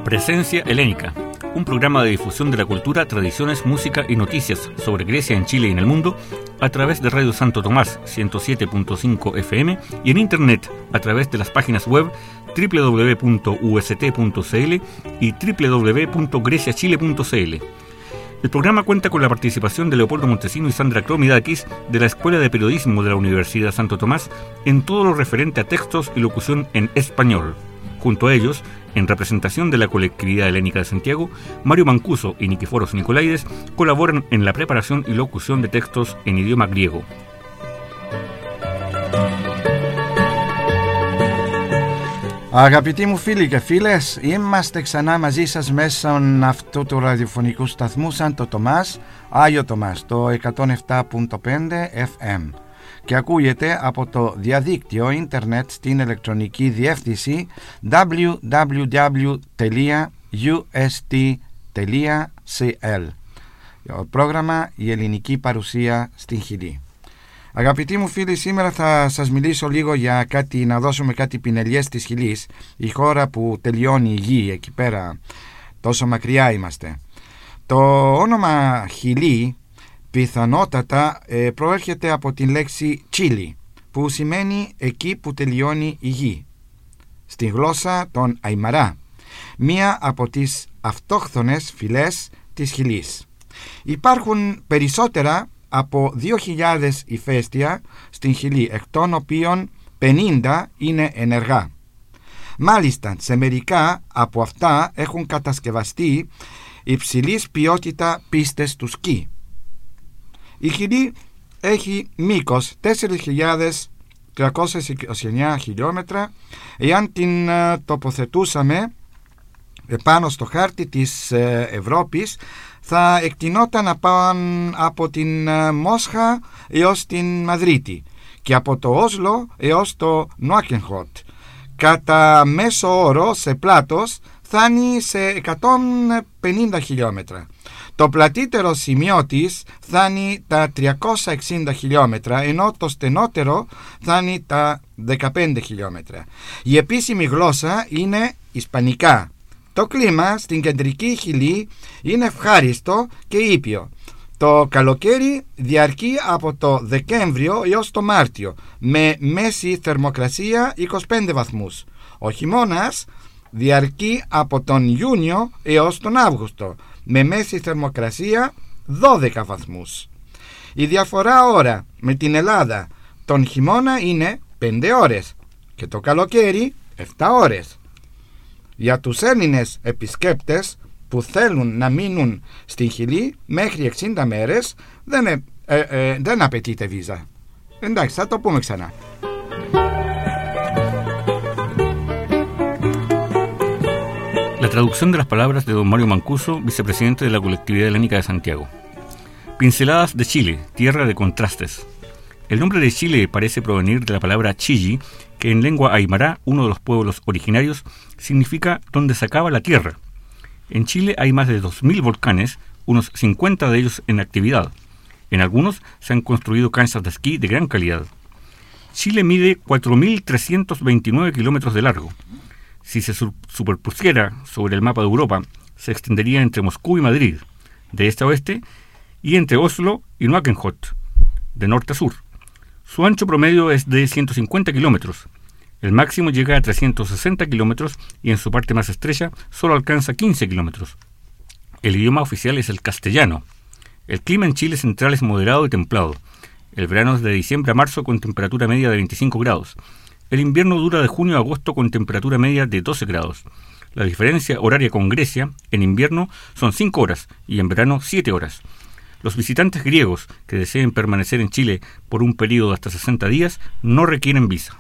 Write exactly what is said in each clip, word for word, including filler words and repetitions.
Presencia Helénica, un programa de difusión de la cultura, tradiciones, música y noticias sobre Grecia en Chile y en el mundo a través de Radio Santo Tomás ciento siete punto cinco F M y en internet a través de las páginas web doble u doble u doble u punto u s t punto c l y doble u doble u doble u punto grecia chile punto c l. El programa cuenta con la participación de Leopoldo Montesino y Sandra Kromidakis de la Escuela de Periodismo de la Universidad Santo Tomás en todo lo referente a textos y locución en español. Junto a ellos, en representación de la colectividad helénica de Santiago, Mario Mancuso y Nikiforos Nicolaides colaboran en la preparación y locución de textos en idioma griego. Αγαπητοί μου φίλοι και φίλες, είμαστε ξανά μαζί σας μέσω αυτού του ραδιοφωνικού σταθμού Σάντο Τομάς, Άγιο Τομάς, το εκατόν επτά κόμμα πέντε Εφ Εμ και ακούγεται από το διαδίκτυο ίντερνετ στην ηλεκτρονική διεύθυνση double-u double-u double-u τελεία γιου ες τι τελεία σι ελ. Το πρόγραμμα «Η ελληνική παρουσία στην Χιλή». Αγαπητοί μου φίλοι, σήμερα θα σας μιλήσω λίγο για κάτι, να δώσουμε κάτι πινελιές της Χιλής, η χώρα που τελειώνει η γη, εκεί πέρα τόσο μακριά είμαστε. Το όνομα Χιλή πιθανότατα ε, προέρχεται από την λέξη Chili, που σημαίνει εκεί που τελειώνει η γη, στη γλώσσα των Αϊμαρά, μία από τις αυτόχθονες φυλές της Χιλής. Υπάρχουν περισσότερα από δύο χιλιάδες ηφαίστεια στην Χιλή, εκ των οποίων πενήντα είναι ενεργά. Μάλιστα, σε μερικά από αυτά έχουν κατασκευαστεί υψηλής ποιότητα πίστες του σκι. Η Χιλή έχει μήκος τέσσερις χιλιάδες τριακόσια είκοσι εννέα χιλιόμετρα. Εάν την uh, τοποθετούσαμε επάνω στο χάρτη της uh, Ευρώπης, θα εκτινόταν από την uh, Μόσχα έως την Μαδρίτη και από το Όσλο έως το Νόακενχότ. Κατά μέσο όρο σε πλάτος φτάνει σε εκατόν πενήντα χιλιόμετρα. Το πλατύτερο σημείο της φτάνει τα τριακόσια εξήντα χιλιόμετρα, ενώ το στενότερο φτάνει τα δεκαπέντε χιλιόμετρα. Η επίσημη γλώσσα είναι ισπανικά. Το κλίμα στην κεντρική Χιλή είναι ευχάριστο και ήπιο. Το καλοκαίρι διαρκεί από το Δεκέμβριο έως το Μάρτιο, με μέση θερμοκρασία είκοσι πέντε βαθμούς. Ο χειμώνας διαρκεί από τον Ιούνιο έως τον Αύγουστο, με μέση θερμοκρασία δώδεκα βαθμούς. Η διαφορά ώρα με την Ελλάδα τον χειμώνα είναι πέντε ώρες και το καλοκαίρι επτά ώρες. Για τους Έλληνες επισκέπτες που θέλουν να μείνουν στη Χιλή μέχρι εξήντα μέρες δεν, ε, ε, ε, δεν απαιτείται βίζα. Εντάξει, θα το πούμε ξανά. La traducción de las palabras de don Mario Mancuso, vicepresidente de la colectividad helénica de Santiago. Pinceladas de Chile, tierra de contrastes. El nombre de Chile parece provenir de la palabra Chilli, que en lengua aymara, uno de los pueblos originarios, significa donde se acaba la tierra. En Chile hay más de dos mil volcanes, unos cincuenta de ellos en actividad. En algunos se han construido canchas de esquí de gran calidad. Chile mide cuatro mil trescientos veintinueve kilómetros de largo. Si se superpusiera sobre el mapa de Europa, se extendería entre Moscú y Madrid, de este a oeste, y entre Oslo y Nuakenhot, de norte a sur. Su ancho promedio es de ciento cincuenta kilómetros. El máximo llega a trescientos sesenta kilómetros y en su parte más estrecha solo alcanza quince kilómetros. El idioma oficial es el castellano. El clima en Chile central es moderado y templado. El verano es de diciembre a marzo con temperatura media de veinticinco grados. El invierno dura de junio a agosto con temperatura media de doce grados. La diferencia horaria con Grecia en invierno son cinco horas y en verano siete horas. Los visitantes griegos que deseen permanecer en Chile por un periodo de hasta sesenta días no requieren visa.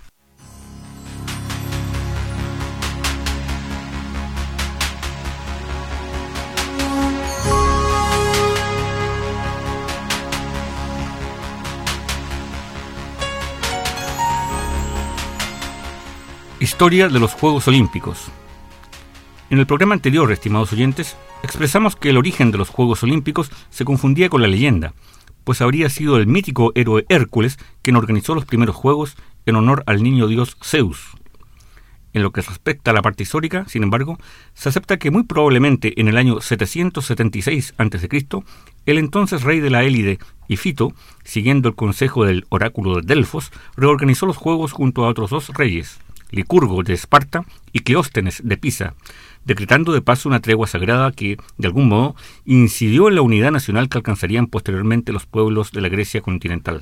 Historia de los Juegos Olímpicos. En el programa anterior, estimados oyentes, expresamos que el origen de los Juegos Olímpicos se confundía con la leyenda, pues habría sido el mítico héroe Hércules quien organizó los primeros Juegos en honor al niño dios Zeus. En lo que respecta a la parte histórica, sin embargo, se acepta que muy probablemente en el año setecientos setenta y seis antes de Cristo, el entonces rey de la Élide, Ifito, siguiendo el consejo del oráculo de Delfos, reorganizó los juegos junto a otros dos reyes, Licurgo de Esparta y Cleóstenes de Pisa, decretando de paso una tregua sagrada que, de algún modo, incidió en la unidad nacional que alcanzarían posteriormente los pueblos de la Grecia continental.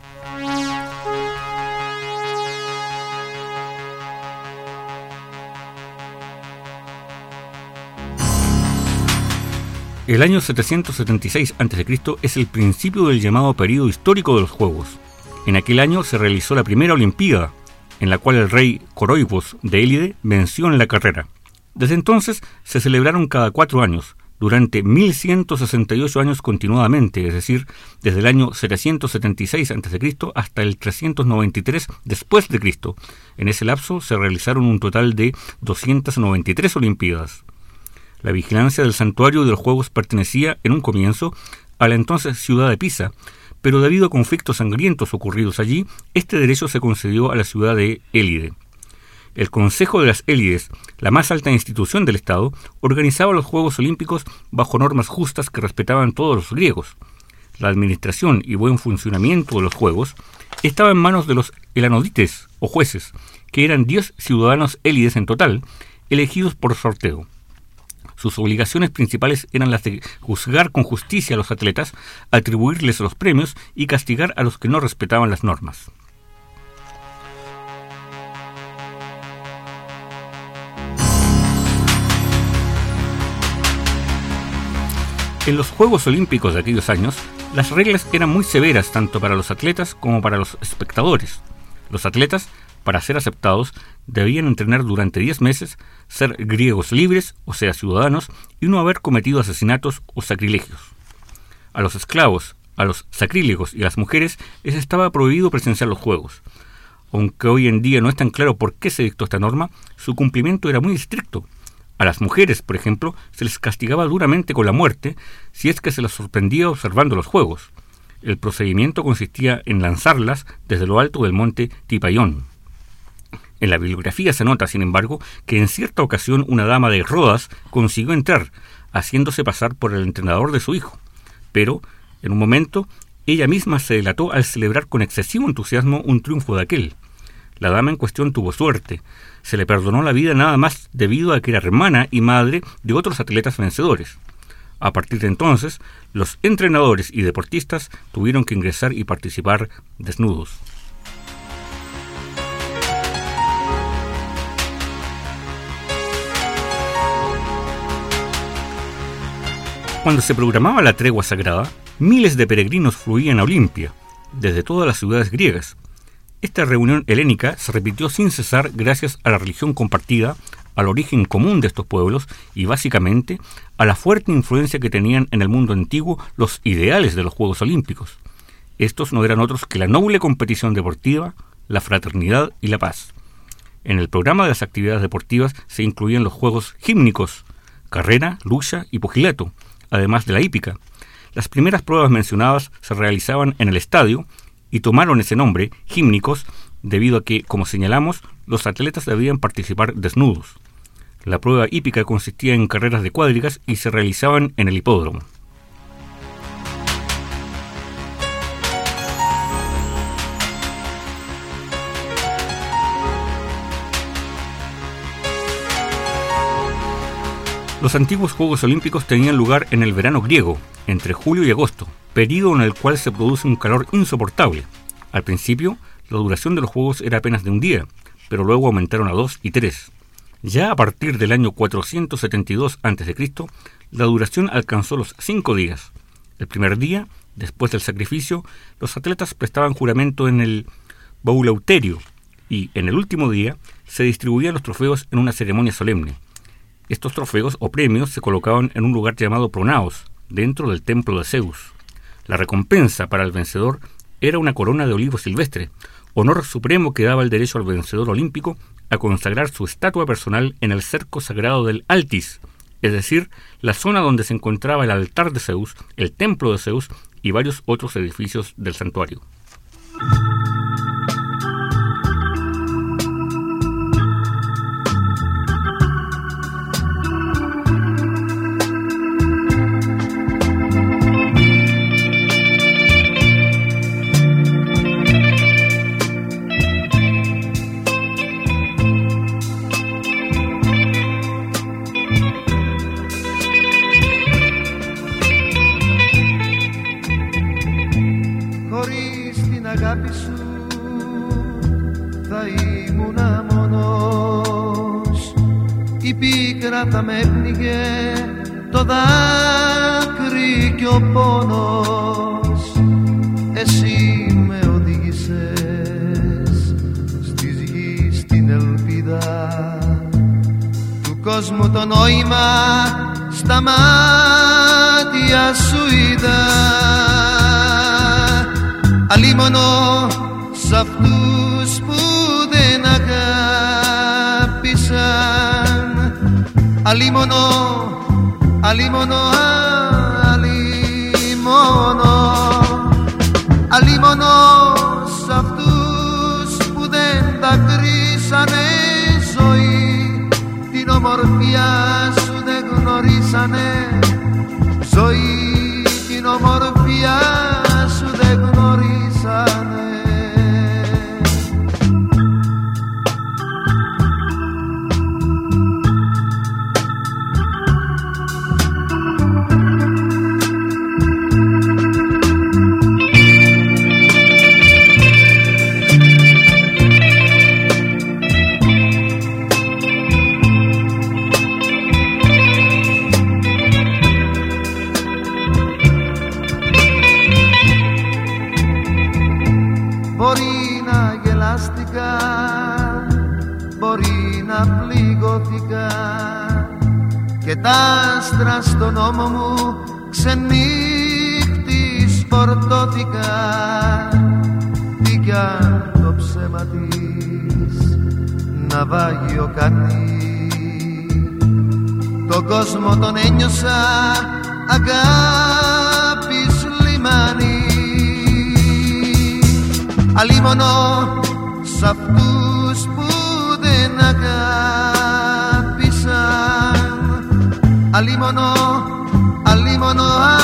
El año setecientos setenta y seis antes de Cristo es el principio del llamado período histórico de los Juegos. En aquel año se realizó la primera Olimpiada, en la cual el rey Coroibos de Élide venció en la carrera. Desde entonces se celebraron cada cuatro años, durante mil ciento sesenta y ocho años continuadamente, es decir, desde el año setecientos setenta y seis antes de Cristo hasta el trescientos noventa y tres después de Cristo. En ese lapso se realizaron un total de doscientas noventa y tres Olimpiadas. La vigilancia del santuario de los Juegos pertenecía, en un comienzo, a la entonces ciudad de Pisa, pero debido a conflictos sangrientos ocurridos allí, este derecho se concedió a la ciudad de Élide. El Consejo de las Élides, la más alta institución del Estado, organizaba los Juegos Olímpicos bajo normas justas que respetaban todos los griegos. La administración y buen funcionamiento de los Juegos estaba en manos de los elanodites, o jueces, que eran diez ciudadanos élides en total, elegidos por sorteo. Sus obligaciones principales eran las de juzgar con justicia a los atletas, atribuirles los premios y castigar a los que no respetaban las normas. En los Juegos Olímpicos de aquellos años, las reglas eran muy severas tanto para los atletas como para los espectadores. Los atletas, para ser aceptados, debían entrenar durante diez meses, ser griegos libres, o sea, ciudadanos, y no haber cometido asesinatos o sacrilegios. A los esclavos, a los sacrílegos y a las mujeres les estaba prohibido presenciar los juegos. Aunque hoy en día no es tan claro por qué se dictó esta norma, su cumplimiento era muy estricto. A las mujeres, por ejemplo, se les castigaba duramente con la muerte si es que se las sorprendía observando los juegos. El procedimiento consistía en lanzarlas desde lo alto del monte Tipaión. En la bibliografía se nota, sin embargo, que en cierta ocasión una dama de Rodas consiguió entrar, haciéndose pasar por el entrenador de su hijo. Pero, en un momento, ella misma se delató al celebrar con excesivo entusiasmo un triunfo de aquel. La dama en cuestión tuvo suerte. Se le perdonó la vida nada más debido a que era hermana y madre de otros atletas vencedores. A partir de entonces, los entrenadores y deportistas tuvieron que ingresar y participar desnudos. Cuando se programaba la tregua sagrada, miles de peregrinos fluían a Olimpia, desde todas las ciudades griegas. Esta reunión helénica se repitió sin cesar gracias a la religión compartida, al origen común de estos pueblos y, básicamente, a la fuerte influencia que tenían en el mundo antiguo los ideales de los Juegos Olímpicos. Estos no eran otros que la noble competición deportiva, la fraternidad y la paz. En el programa de las actividades deportivas se incluían los Juegos Gímnicos, carrera, lucha y pugilato, además de la hípica. Las primeras pruebas mencionadas se realizaban en el estadio y tomaron ese nombre, gímnicos, debido a que, como señalamos, los atletas debían participar desnudos. La prueba hípica consistía en carreras de cuadrigas y se realizaban en el hipódromo. Los antiguos Juegos Olímpicos tenían lugar en el verano griego, entre julio y agosto, período en el cual se produce un calor insoportable. Al principio, la duración de los Juegos era apenas de un día, pero luego aumentaron a dos y tres. Ya a partir del año cuatrocientos setenta y dos antes de Cristo, la duración alcanzó los cinco días. El primer día, después del sacrificio, los atletas prestaban juramento en el Bouleuterio, y en el último día se distribuían los trofeos en una ceremonia solemne. Estos trofeos o premios se colocaban en un lugar llamado Pronaos, dentro del templo de Zeus. La recompensa para el vencedor era una corona de olivo silvestre, honor supremo que daba el derecho al vencedor olímpico a consagrar su estatua personal en el cerco sagrado del Altis, es decir, la zona donde se encontraba el altar de Zeus, el templo de Zeus y varios otros edificios del santuario. πίκρα θα με έπνιγε το δάκρυ κι ο πόνος. Εσύ με οδήγησες στις γης την ελπίδα του κόσμου, το νόημα στα μάτια σου είδα. Αλίμονο σ' αυτούς που δεν αγάπησαν, αλίμονο, αλίμονο, αλίμονο, αλίμονο σ' αυτούς που δεν δακρύσανε ζωή, την ομορφιά σου δεν γνωρίσανε ζωή, την ομορφιά σου δεν γνωρίσανε. Μπορεί να γελάστηκα, μπορεί να πληγώθηκα και τα άστρα στον ώμο μου ξενύχτης φορτώθηκα. Τι κι αν το ψέμα της ναυάγιο κάνει, τον κόσμο τον ένιωσα αγάπης λιμάνι. Αλίμονο σ' αυτούς που δεν αγάπησαν, αλίμονο, αλίμονο,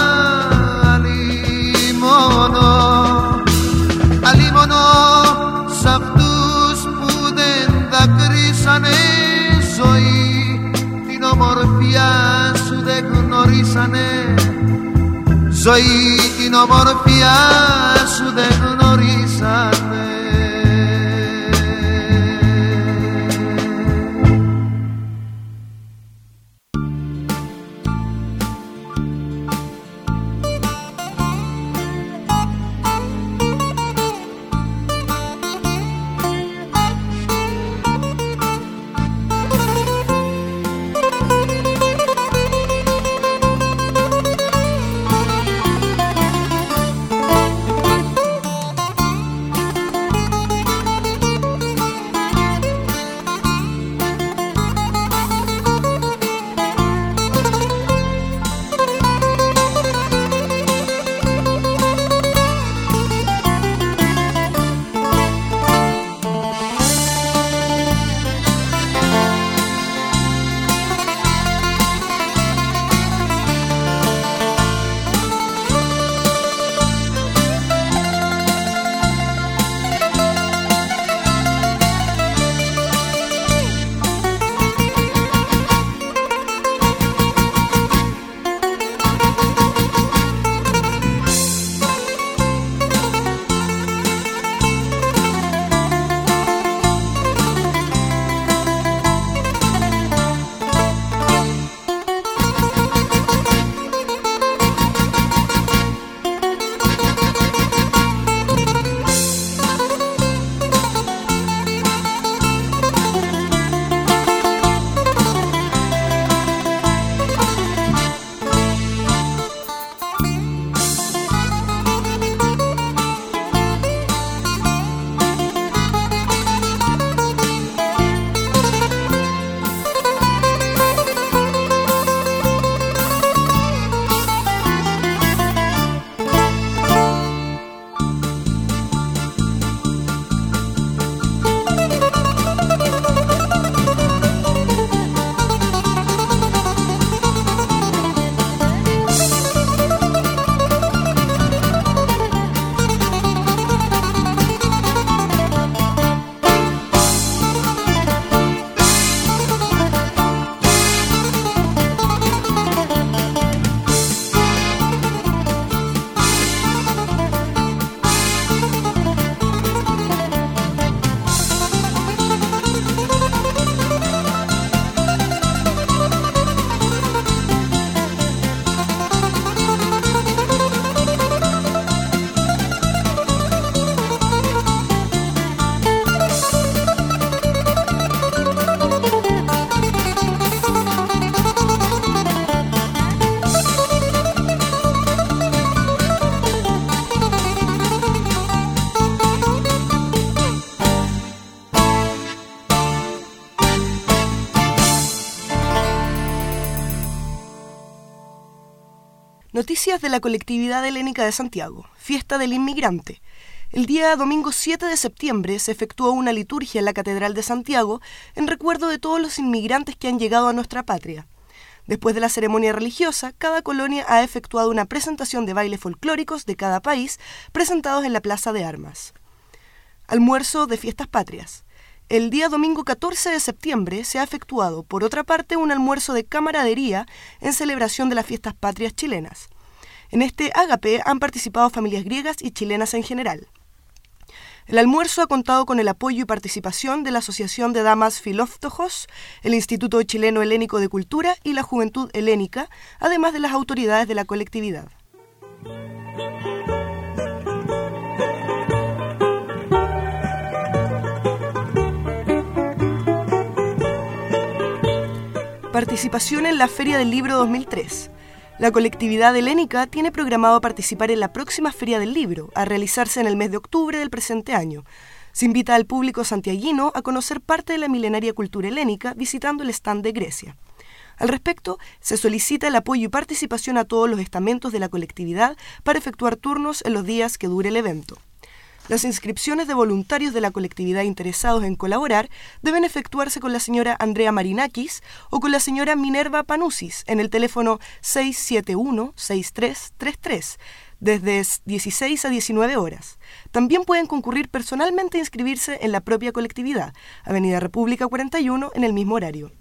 αλίμονο, αλίμονο σ' αυτούς που δεν δακρύσανε ζωή, την ομορφιά σου δεν γνωρίσανε ζωή, την ομορφιά σου δεν γνωρίσανε. Noticias de la colectividad helénica de Santiago, Fiesta del Inmigrante. El día domingo siete de septiembre se efectuó una liturgia en la Catedral de Santiago en recuerdo de todos los inmigrantes que han llegado a nuestra patria. Después de la ceremonia religiosa, cada colonia ha efectuado una presentación de bailes folclóricos de cada país presentados en la Plaza de Armas. Almuerzo de Fiestas Patrias. El día domingo catorce de septiembre se ha efectuado, por otra parte, un almuerzo de camaradería en celebración de las Fiestas Patrias chilenas. En este ágape han participado familias griegas y chilenas en general. El almuerzo ha contado con el apoyo y participación de la Asociación de Damas Filóftojos, el Instituto Chileno Helénico de Cultura y la Juventud Helénica, además de las autoridades de la colectividad. Participación en la Feria del Libro dos mil tres. La colectividad helénica tiene programado participar en la próxima Feria del Libro, a realizarse en el mes de octubre del presente año. Se invita al público santiaguino a conocer parte de la milenaria cultura helénica visitando el stand de Grecia. Al respecto, se solicita el apoyo y participación a todos los estamentos de la colectividad para efectuar turnos en los días que dure el evento. Las inscripciones de voluntarios de la colectividad interesados en colaborar deben efectuarse con la señora Andrea Marinakis o con la señora Minerva Panusis en el teléfono seis siete uno, seis tres tres tres desde dieciséis a diecinueve horas. También pueden concurrir personalmente a inscribirse en la propia colectividad, Avenida República cuarenta y uno, en el mismo horario.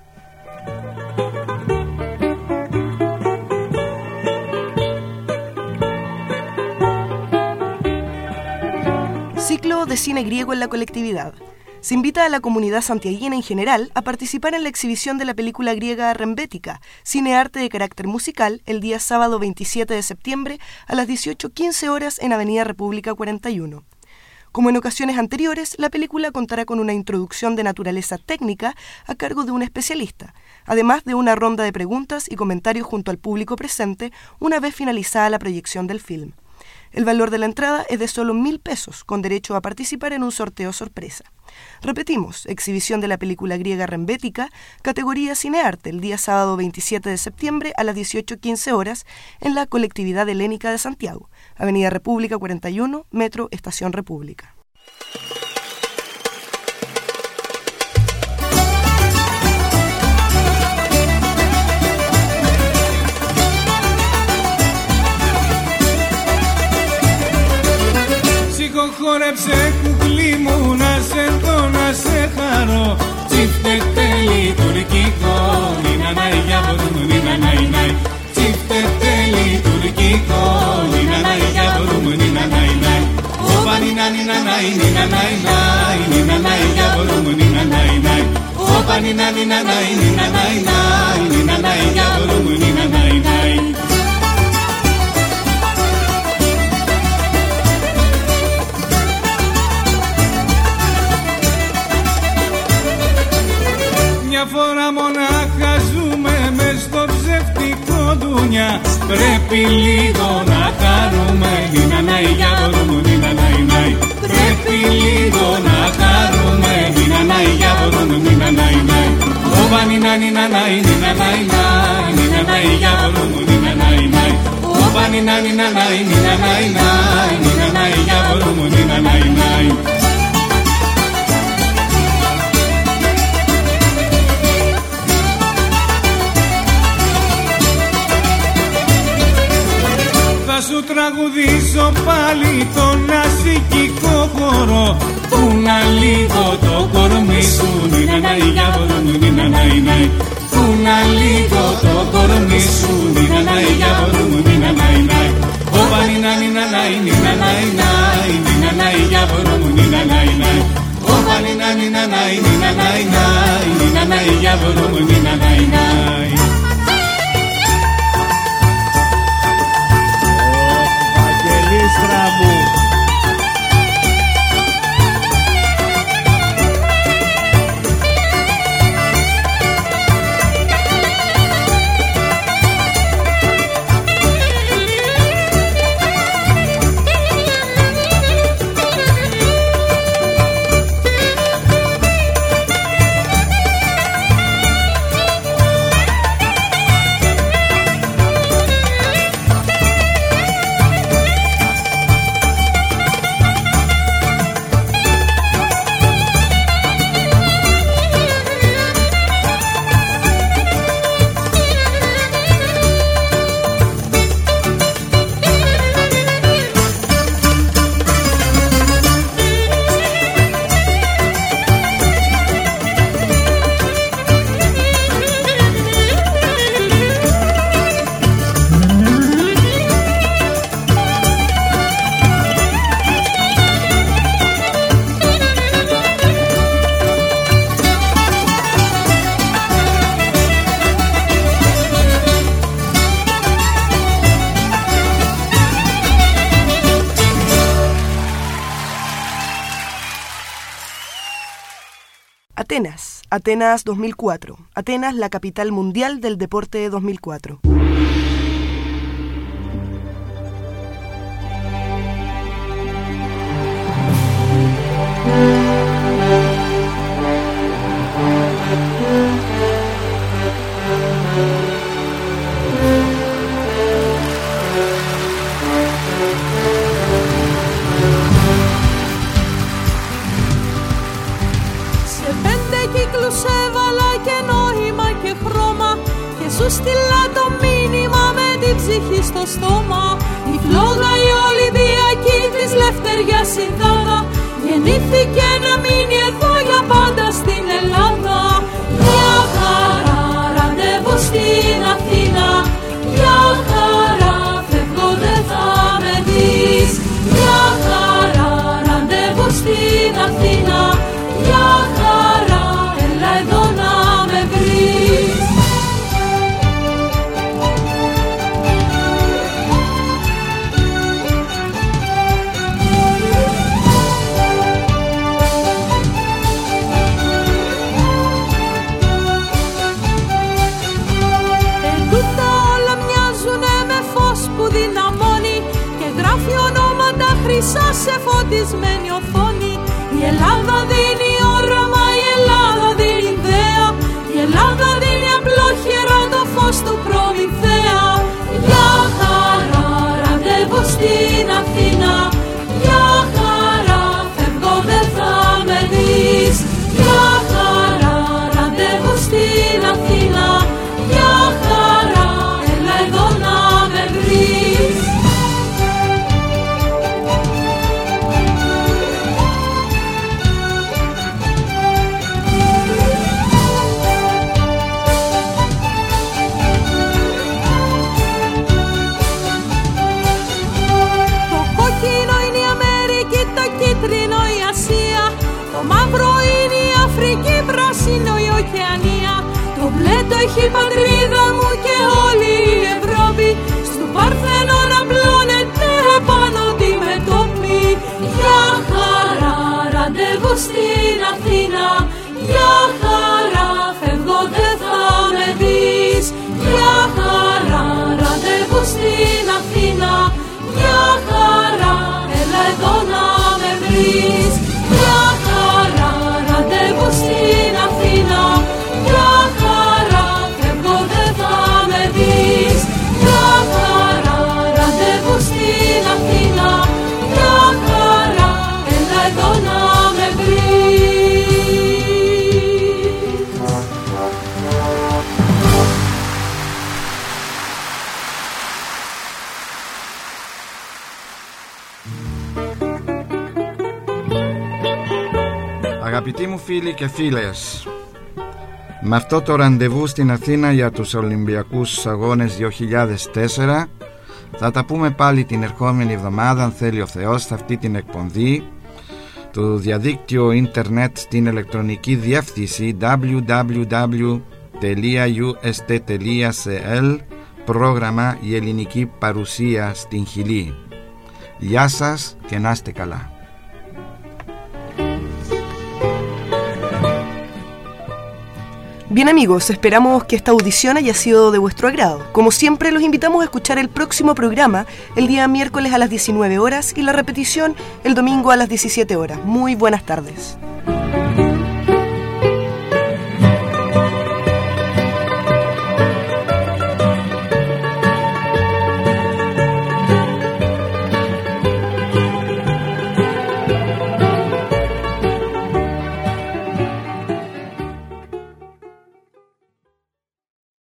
Ciclo de cine griego en la colectividad. Se invita a la comunidad santiaguina en general a participar en la exhibición de la película griega Rembética, cinearte de carácter musical, el día sábado veintisiete de septiembre a las dieciocho quince horas en Avenida República cuarenta y uno. Como en ocasiones anteriores, la película contará con una introducción de naturaleza técnica a cargo de un especialista, además de una ronda de preguntas y comentarios junto al público presente una vez finalizada la proyección del film. El valor de la entrada es de solo mil pesos, con derecho a participar en un sorteo sorpresa. Repetimos, exhibición de la película griega Rembética, categoría Cinearte, el día sábado veintisiete de septiembre a las dieciocho quince horas en la colectividad helénica de Santiago, Avenida República cuarenta y uno, Metro Estación República. Χόρεψε κουκλί μου να σε δω να σε χαρώ. Τσίφτε τέλει τουρκικό, νίνα νάι για μπορούμε νίνα νάι νάι. Τσίφτε τέλει τουρκικό, νίνα νάι για μπορούμε νίνα νάι νάι. Όπα νίνα νίνα νάι νίνα νάι νάι, νίνα νάι για μπορούμε νίνα νάι νάι. Όπα νίνα νίνα νάι νίνα νάι νάι, νίνα νάι για μπορούμε νίνα νάι νάι. Μια φορά μονάχα ζούμε μες στο ψευτικό δουνιά. Πρέπει λίγο να χαρούμε, νίνα νάι για μπορούμε νίνα νάι νάι. Πρέπει λίγο να χαρούμε, νίνα νάι για μπορούμε νίνα νάι νάι. Όπα νίνα νίνα νάι νίνα νάι νάι, νίνα νάι για μπορούμε νίνα νάι νάι. Όπα νίνα νίνα νάι νίνα νάι νάι, νίνα νάι για μπορούμε νίνα νάι νάι. Θα σου τραγουδήσω πάλι τον ασικικό χορό. Πούνα λίγο το κορμί σου, νίνα νάι για μπορούμε νίνα νάι νάι. Πούνα λίγο το κορμί σου, νίνα νάι για μπορούμε νίνα νάι νάι. Όπα νίνα νίνα νάι νίνα νάι νάι, νίνα νάι για μπορούμε νίνα νάι νάι. Όπα νίνα νίνα νάι νίνα νάι νάι, νίνα νάι για μπορούμε νίνα νάι νάι. Στραβού. Atenas, Atenas dos mil cuatro. Atenas, la capital mundial del deporte dos mil cuatro. Έβαλα και νόημα και χρώμα και σου στείλα το μήνυμα με την ψυχή στο στόμα. Η φλόγα η Ολυμπιακή της Λευτεριάς η Δάρα γεννήθηκε να μείνει εδώ για πάντα στην Ελλάδα. Για χαρά ραντεβού στην Αθήνα, για χαρά φεύγω δεν θα με δεις. Για χαρά ραντεβού στην Αθήνα, για χαρά εδώ να με βρεις. Εντούτα όλα μοιάζουνε με φως που δυναμώνει και γράφει ονόματα χρυσά σε φωτισμένη οθόνη. Η Ελλάδα δίνει όραμα, η Ελλάδα δίνει ιδέα, η Ελλάδα δίνει απλόχερα το φως του Προμηθέα. Για χαρά ραντεβού στην Αθήνα, για χαρά φεύγω δεν θα με δεις. Για χαρά ραντεβού στην Αθήνα, για χαρά έλα εδώ να με βρεις. Το μπλε το έχει η πατρίδα μου και όλη η Ευρώπη. Στου Παρθενών απλώνεται επάνω τη μετώπη. Για χαρά ραντεβού στην Αθήνα, για χαρά φεύγω δεν θα με δεις. Για χαρά ραντεβού στην Αθήνα, για χαρά έλα εδώ να με βρεις. Για χαρά ραντεβού στην Αθήνα, για χαρά φεύγω δεν θα με δεις. Για χαρά ραντεβού στην Αθήνα, για χαρά έλα εδώ να με βρεις. Αγαπητοί μου φίλοι και φίλες, με αυτό το ραντεβού στην Αθήνα για τους Ολυμπιακούς Αγώνες δύο χιλιάδες τέσσερα θα τα πούμε πάλι την ερχόμενη εβδομάδα, αν θέλει ο Θεός, σε αυτή την εκπομπή του διαδίκτυου ίντερνετ στην ηλεκτρονική διεύθυνση double-u double-u double-u τελεία γιου ες τι τελεία σι ελ, πρόγραμμα «Η ελληνική παρουσία στην Χιλή». Γεια σας και να είστε καλά. Bien amigos, esperamos que esta audición haya sido de vuestro agrado. Como siempre, los invitamos a escuchar el próximo programa el día miércoles a las diecinueve horas y la repetición el domingo a las diecisiete horas. Muy buenas tardes.